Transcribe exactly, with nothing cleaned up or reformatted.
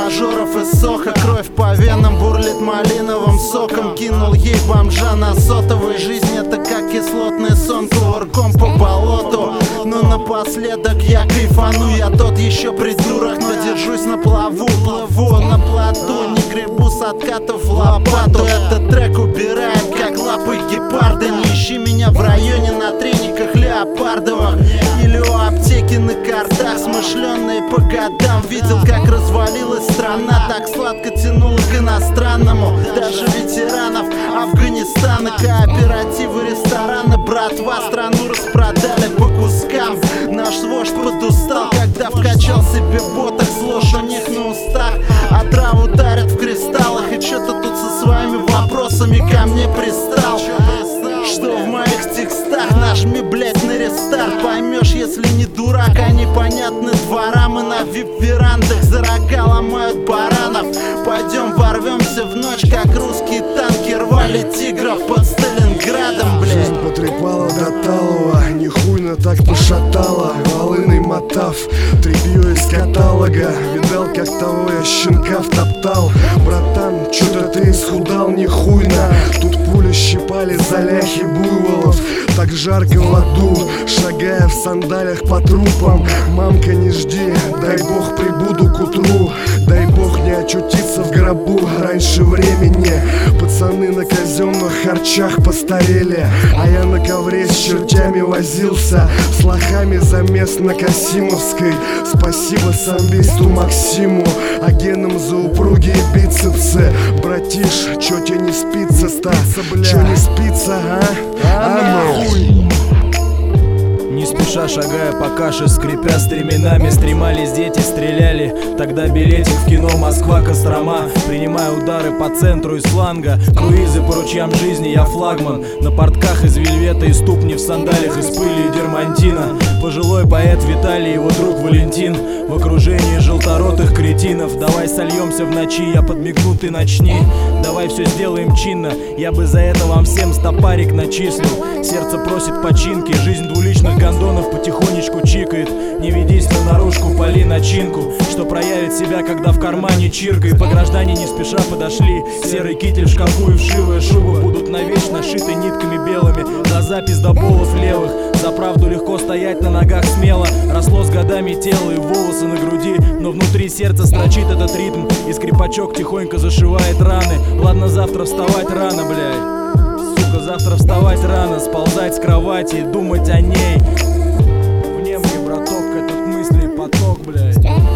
стажеров из Соха. Кровь по венам бурлит малиновым соком. Кинул ей бомжа на сотовой. Жизнь это как кислотный сон, кувырком по болоту. Но напоследок я кайфану, я тот еще придурок, но держусь на плаву. Плыву на плоту, не гребу с откатов в лопату. Этот трек убирает, как лапы гепарда. Не ищи меня в районе на трениках леопардовых или у аптеки на картах. Смышленные по годам, видел, как развалилась страна. Так сладко тянуло к иностранному, даже ветеранов Афганистана. Кооперативы, рестораны, братва страну распродали по кускам. Наш вождь подустал, когда вкачал себе ботокс. Ложь у них на устах, а траву дарят в кристаллах. И чё-то тут со своими вопросами ко мне пристал. Что в моих текстах, нажми, блять, на рестарт. Поймешь, если не дурак, а непонятны двора. Мы на вип-верандах за рога ломают баранов. Пойдем ворвемся в ночь, как русские танки рвали тигров под Сталинградом, блять. Жизнь потрепала до талого, нихуйно так пошатала. Волыной мотав, тряпьё из каталога. Видал, как того я щенка втоптал. Братан, чё-то ты исхудал нихуйно. Тут пули щипали за ляхи буйволов. Так жарко в аду, шагая в сандалях по трупам. Мамка, не жди, дай бог прибуду к утру. Дай бог не очутиться в гробу раньше времени. Пацаны на казенных харчах постарели, а я на ковре с чертями возился. С лохами за мест на Касимовской. Спасибо самбисту Максиму, а генам за упругие бицепсы. Братиш, чё тебе не спится, ста? Чё не спится, а? А нахуй! Не спеша шагая по каше, скрипя стременами. Стремались дети, стреляли. Тогда билетик в кино Москва, Кострома. Принимая удары по центру из фланга. Круизы по ручьям жизни, я флагман. На портках из вельвета и ступни в сандалиях из пыли и дермантина. Пожилой поэт Виталий, его друг Валентин. В окружении желторотых кретинов. Давай сольемся в ночи, я подмигну, ты начни. Давай все сделаем чинно, я бы за это вам всем стопарик начислил. Сердце просит починки, жизнь двуличных гондонов потихонечку чикает. Не ведись на наружку, пали начинку, что проявит себя, когда в кармане чирка. И по граждане не спеша подошли. Серый китель в шкафу и вшивая шуба будут навечно шиты нитками белыми. Глаза пиздоболов левых, за правду легко стоять на ногах смело. Росло с годами тело и волосы на груди, но внутри сердца строчит этот ритм. И скрипачок тихонько зашивает раны. Ладно, завтра вставать рано, блядь. Сука, завтра вставать рано, сползать с кровати, думать о ней. Внемли, браток, этот мысли поток, блядь.